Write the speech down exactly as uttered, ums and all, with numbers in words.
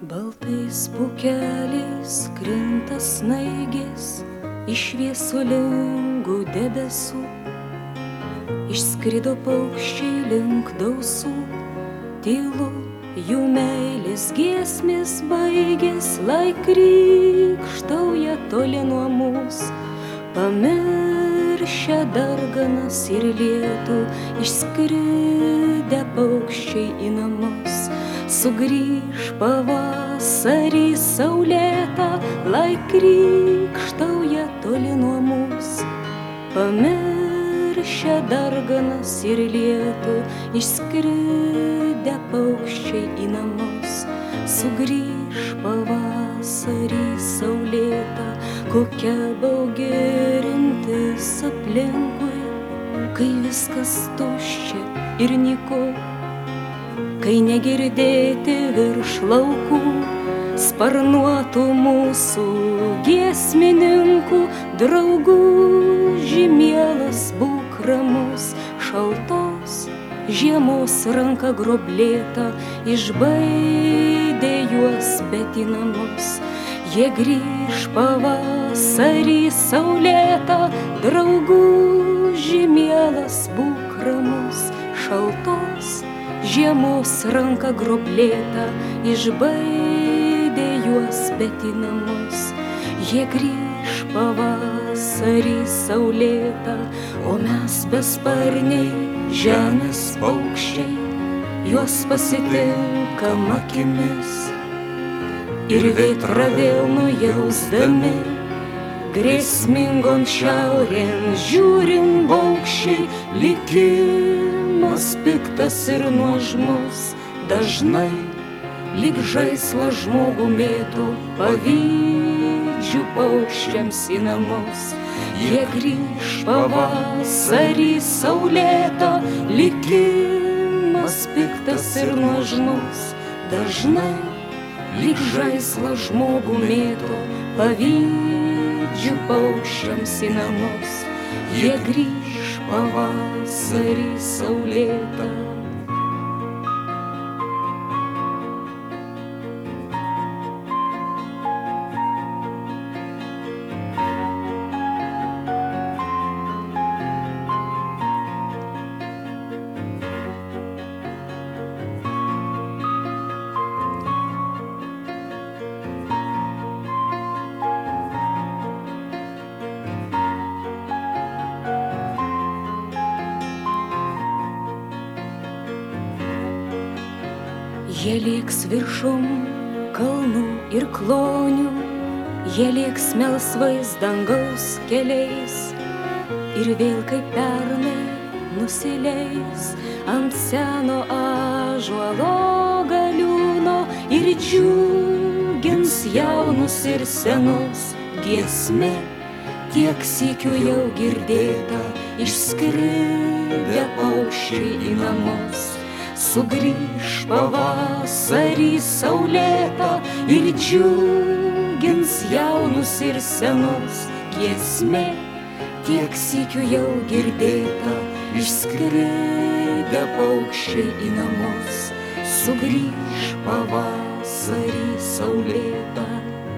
Baltais pūkeliais krinta snaigės iš šviesulingų debesų. Išskrido paukščiai link dausų, tylu jų meilės giesmės baigės, lai krykštauja toli nuo mūsų. Pamiršę darganas ir lietų, išskridę paukščiai į namus. Sugrįž pavasarį saulėtą, lai krykštauja toli nuo mūsų. Pamiršę darganas ir lietų, išskridę paukščiai į namus. Sugrįž pavasarį saulėtą, kokia baugi rimtis aplinkui, kai viskas tuščia ir nyku. Kai negirdėti virš laukų sparnuotų mūsų giesmininkų, drauguži mielas, būk ramus, šaltos žiemos ranka groblėta išbaidė juos, bet į namus. Jie grįž pavasarį saulėtą, drauguži mielas, būk ramus, šaltos žiemos ranka groblėta išbaidė juos, bet į namus. Jie grįž pavasarį saulėtą, o mes besparniai žemės paukščiai juos pasitinkam akimis. Ir vėtra vėl nujausdami grėsmingon šiaurėn žiūrim paukščiai, likimas piktas ir nuožmus dažnai lyg žaislą žmogų mėtų, pavydžiu paukščiams į namus. Jie grįž pavasarį saulėtą, likimas piktas ir nuožmus dažnai lyg žaislą žmogų mėtų, pavydžiu paukščiams į namus. Jie grįž pavasarį saulėtą. Jie lėks viršum kalnų ir klonių, jie lėks melsvais dangaus keliais ir vėl kaip pernai nusileis ant seno ąžuolo galiūno ir džiugins jaunus ir senus. Giesmė tiek sykių jau girdėta, išskridę paukščiai į namus. Sugrįž pavasarį saulėtą ir džiugins jaunus ir senus. Giesmė tiek sykių jau girdėta, išskridę paukščiai į namus. Sugrįž pavasarį saulėtą.